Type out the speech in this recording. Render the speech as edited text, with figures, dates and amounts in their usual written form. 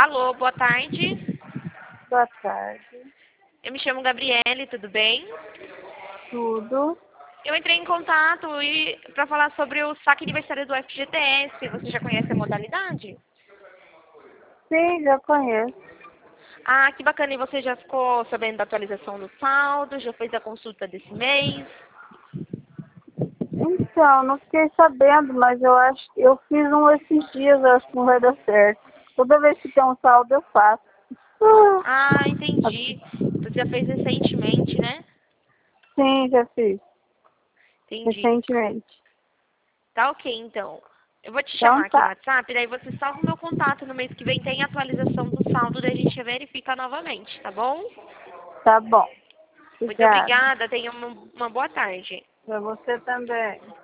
Alô, boa tarde. Boa tarde. Eu me chamo Gabriele, tudo bem? Tudo? Eu entrei em contato para falar sobre o saque aniversário do FGTS. Você já conhece a modalidade? Sim, já conheço. Ah, que bacana. E você já ficou sabendo da atualização do saldo? Já fez a consulta desse mês? Então, não fiquei sabendo, mas eu acho que eu fiz um esses dias, eu acho que não vai dar certo. Toda vez que tem um saldo, eu faço. Ah, entendi. Você já fez recentemente, né? Sim, já fiz. Entendi. Recentemente. Tá ok, então. Eu vou te Então chamar aqui no tá. WhatsApp, daí você salva o meu contato. No mês que vem tem atualização do saldo, daí a gente verifica novamente, tá bom? Tá bom. Muito Obrigada. obrigada, tenha uma boa tarde. Pra você também.